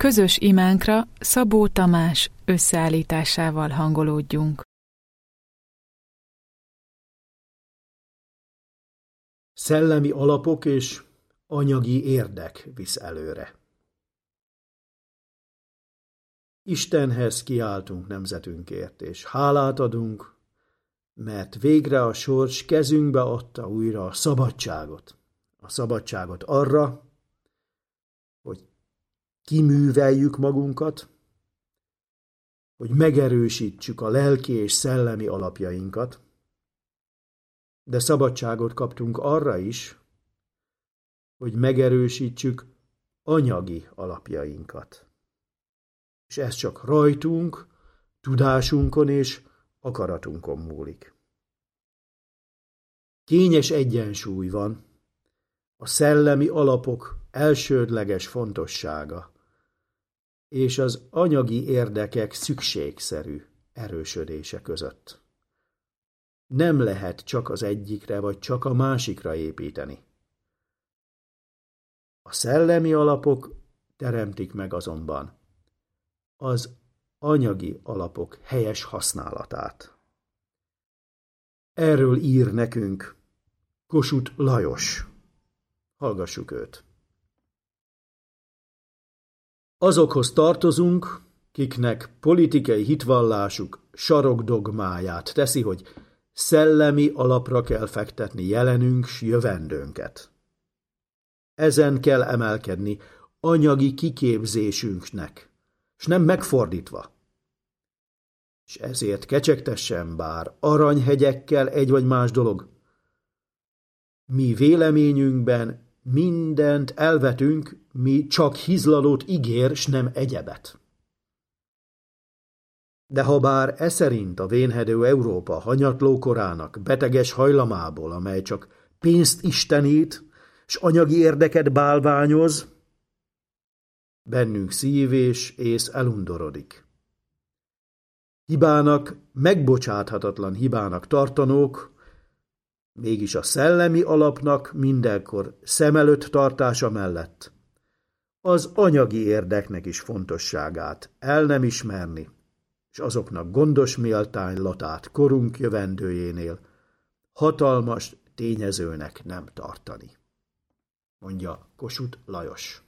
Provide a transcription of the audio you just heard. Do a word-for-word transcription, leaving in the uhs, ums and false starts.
Közös imánkra Szabó Tamás összeállításával hangolódjunk. Szellemi alapok és anyagi érdek visz előre. Istenhez kiáltunk nemzetünkért, és hálát adunk, mert végre a sors kezünkbe adta újra a szabadságot. A szabadságot arra, hogy kiműveljük magunkat, hogy megerősítsük a lelki és szellemi alapjainkat, de szabadságot kaptunk arra is, hogy megerősítsük anyagi alapjainkat. És ez csak rajtunk, tudásunkon és akaratunkon múlik. Kényes egyensúly van a szellemi alapok elsődleges fontossága és az anyagi érdekek szükségszerű erősödése között. Nem lehet csak az egyikre vagy csak a másikra építeni. A szellemi alapok teremtik meg azonban az anyagi alapok helyes használatát. Erről ír nekünk Kossuth Lajos. Hallgassuk őt. Azokhoz tartozunk, kiknek politikai hitvallásuk sarokdogmáját teszi, hogy szellemi alapra kell fektetni jelenünk s jövendőnket. Ezen kell emelkedni anyagi kiképzésünknek, s nem megfordítva. És ezért kecsegtessen bár aranyhegyekkel egy vagy más dolog. Mi véleményünkben mindent elvetünk, mi csak hizlalót ígér, s nem egyebet. De ha bár e szerint a vénhedő Európa hanyatló korának beteges hajlamából, amely csak pénzt istenít, s anyagi érdeket bálványoz, bennünk szív és ész elundorodik. Hibának, megbocsáthatatlan hibának tartanók, mégis a szellemi alapnak mindenkor szem előtt tartása mellett az anyagi érdeknek is fontosságát el nem ismerni, és azoknak gondos méltánylatát korunk jövendőjénél hatalmas tényezőnek nem tartani, mondja Kossuth Lajos.